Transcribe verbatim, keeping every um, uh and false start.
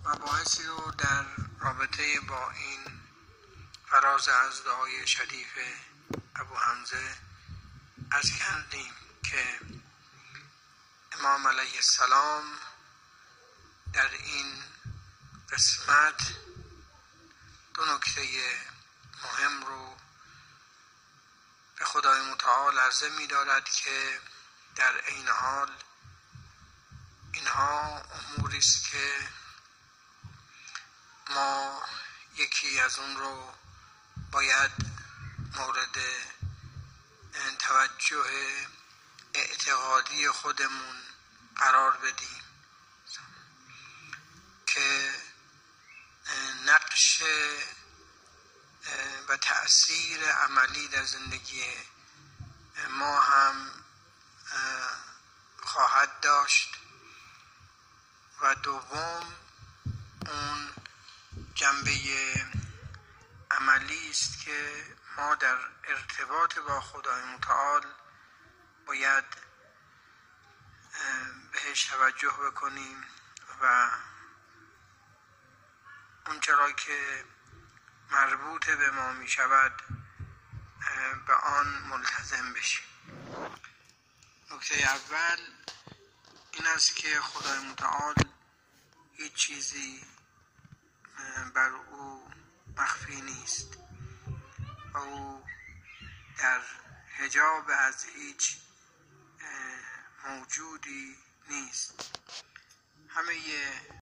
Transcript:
مباحثی رو در رابطه با این فراز از دعای شریف ابو حمزه عرض کردیم که امام علیه السلام در این قسمت دو نکته مهم رو به خدای متعال عرضه می دارد که در عین حال اینها اموری است که ما یکی از اون رو باید مورد توجه اعتقادی خودمون قرار بدیم که نقش و تأثیر عملی در زندگی ما هم خواهد داشت و دوم اون جنبه عملی است که ما در ارتباط با خدای متعال باید بهش توجه بکنیم و اون چرا که مربوط به ما می شود به آن ملتزم بشیم. نکته اول این است که خدای متعال هیچ چیزی بر او مخفی نیست و او در حجاب از هیچ موجودی نیست. همه